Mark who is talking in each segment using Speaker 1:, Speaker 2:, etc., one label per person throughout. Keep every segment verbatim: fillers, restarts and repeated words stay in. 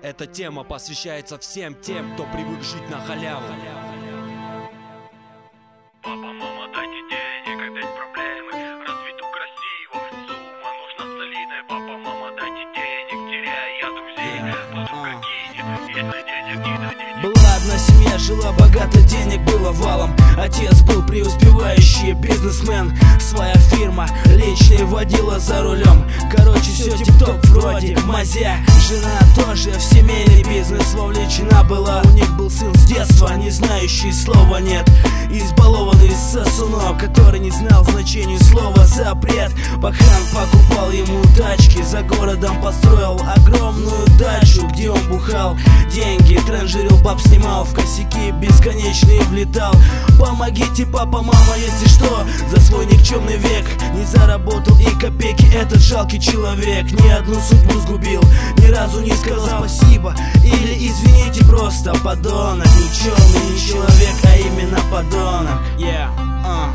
Speaker 1: Эта тема посвящается всем тем, кто привык жить на халяву.
Speaker 2: Папа, мама, дайте денег, опять проблемы. Разведу красиво, сумма нужна солидная. Папа, мама, дайте денег, теряю я друзей. Подруга кинет, если денег не дадите.
Speaker 3: Была одна семья, жила богато, денег было валом. Отец был преуспевающий бизнесмен, своя фирма, личный водила за рулем. Короче, все тип-топ вроде мазя. Жена тоже в семейный бизнес вовлечена была. У них был сын с детства, не знающий слова нет. Избалованный сосунок, который не знал значения слова запрет. Пахан покупал ему тачки, за городом построил огромную дачу, где он бухал деньги, транжирил, баб снимал, в косяки бесконечные влетал. Помогите, папа, мама, если что, за свой никчемный век не заработал и копейки этот жалкий человек. Ни одну судьбу сгубил, ни разу не сказал спасибо или извините, просто подонок. Никчемный не человек, а именно подонок. Yeah. uh,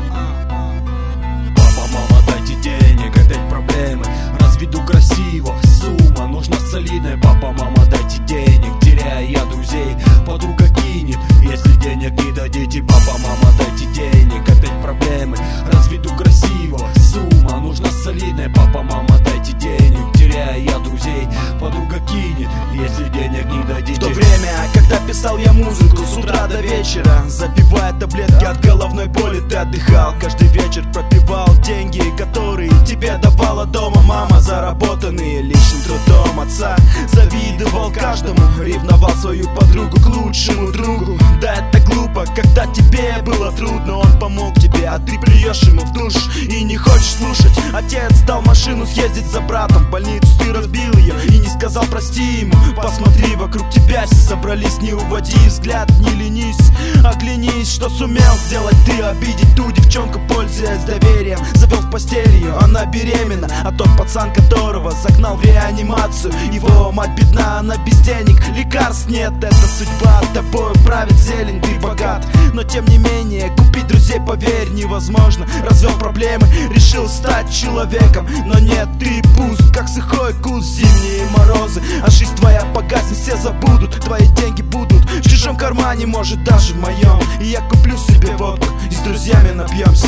Speaker 3: uh.
Speaker 2: Папа, мама, дайте денег, опять проблемы. Разведу красиво, сумма нужна солидная. Папа, мама, дайте денег, теряю я друзей. Подруга кинет, если денег не дадите. Папа, мама, дайте денег, опять проблемы. Разведу красиво, сумма нужна солидная. Папа, мама, дайте денег, теряю я друзей. Подруга кинет, если денег не дадите.
Speaker 3: В то время, когда писал я музыку с утра до вечера, запивая таблетки от головной боли, ты отдыхал. Каждый вечер пропивал деньги, которые тебе давала дома мама, заработанные личным трудом отца. Завидовал каждому, ревновал свою подругу к лучшему другу. Да, это глупо, когда тебе было трудно, он помог тебе, а ты плюешь ему в душ и не хочешь слушать. Отец дал машину съездить за братом, в больницу ты разбил ее и не сказал прости ему. Посмотри, вокруг тебя все собрались, не уводи взгляд, не ленись, оглянись, что сумел сделать ты, обидеть ту девчонку, пользуясь доверием. Завел в постель ее, она беременна, а тот пацан, которого загнал в реанимацию, его мать бедна, она без денег, лекарств нет, это судьба, тобой правит зелень, ты богат, но тем не менее купить друзей, поверь, невозможно. Развел проблемы, решил стать человеком, но нет, ты пуст, как сухой куст, зимние морозы, а жизнь твоя погаснет, все забудут, твои деньги будут в чужом кармане, может даже в моем, и я куплю себе водку и с друзьями напьемся.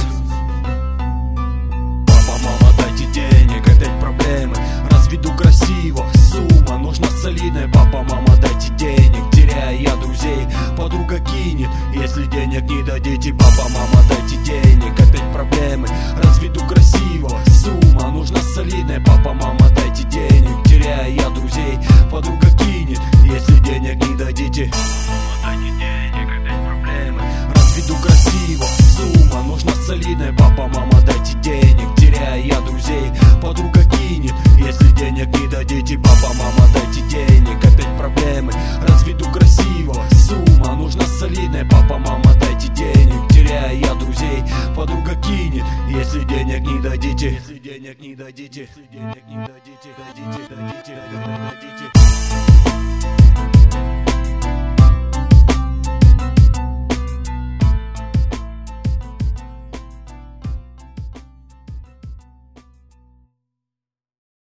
Speaker 2: Папа, мама, дайте денег, опять проблемы. Разведу красиво, сумма нужна солидная. Папа, мама, дайте денег, теряю я друзей. Подруга кинет, если денег не дадите. Папа, мама, дайте денег, опять проблемы. Разведу красиво, сумма нужна солидная. Папа, мама, дайте денег, теряю я друзей. Подруга кинет, если денег не дадите. Мама, дайте денег, опять проблемы. Разведу красиво, сумма нужна солидная. Папа, мама, дайте денег, теряю я друзей. Подруга кинет, если денег не дадите. Папа, мама, дайте денег, опять проблемы. Разведу красиво, сумма нужна солидная. Папа, мама, дайте денег, теряю я друзей. Подруга кинет, если денег не дадите. Если денег не дадите, если денег не дадите.